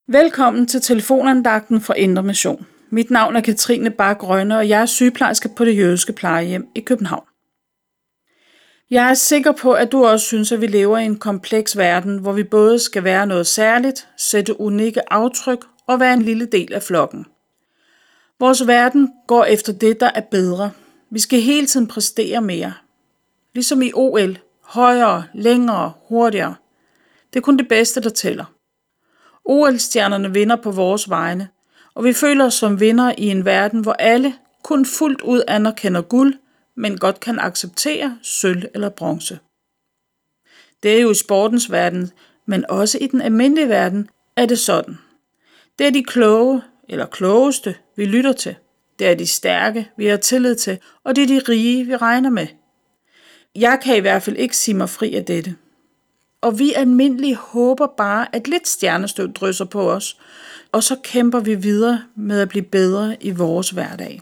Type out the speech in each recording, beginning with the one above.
Velkommen til telefonandagten fra Indre Mission. Mit navn er Katrine Bak Rønne, og jeg er sygeplejerske på Det Jødiske Plejehjem i København. Jeg er sikker på, at du også synes, at vi lever i en kompleks verden, hvor vi både skal være noget særligt, sætte unikke aftryk og være en lille del af flokken. Vores verden går efter det, der er bedre. Vi skal hele tiden præstere mere. Ligesom i OL. Højere, længere, hurtigere. Det er kun det bedste, der tæller. OL-stjernerne vinder på vores vegne, og vi føler os som vinder i en verden, hvor alle kun fuldt ud anerkender guld, men godt kan acceptere sølv eller bronze. Det er jo i sportens verden, men også i den almindelige verden er det sådan. Det er de kloge eller klogeste, vi lytter til. Det er de stærke, vi har tillid til, og det er de rige, vi regner med. Jeg kan i hvert fald ikke sige mig fri af dette. Og vi almindelige håber bare, at lidt stjernestøv drysser på os, og så kæmper vi videre med at blive bedre i vores hverdag.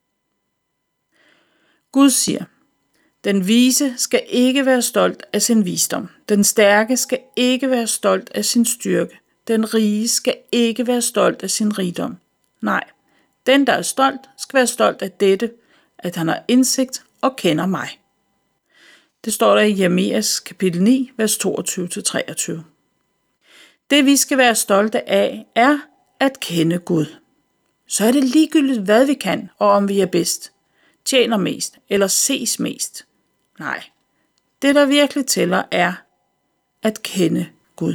Gud siger, den vise skal ikke være stolt af sin visdom. Den stærke skal ikke være stolt af sin styrke. Den rige skal ikke være stolt af sin rigdom. Nej, den der er stolt, skal være stolt af dette, at han har indsigt og kender mig. Det står der i Jeremias kapitel 9, vers 22-23. Det vi skal være stolte af, er at kende Gud. Så er det ligegyldigt, hvad vi kan, og om vi er bedst, tjener mest eller ses mest. Nej, det der virkelig tæller er at kende Gud.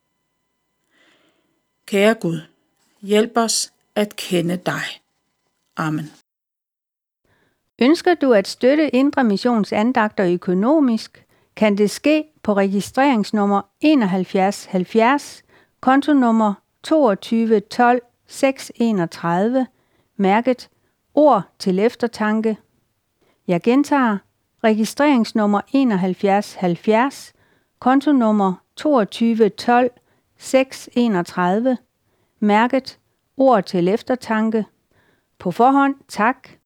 Kære Gud, hjælp os at kende dig. Amen. Ønsker du at støtte Indre Missions andagter økonomisk, kan det ske på registreringsnummer 7170, kontonummer 22 12 631, mærket Ord til eftertanke. Jeg gentager registreringsnummer 7170, kontonummer 22 12 631, mærket Ord til eftertanke. På forhånd tak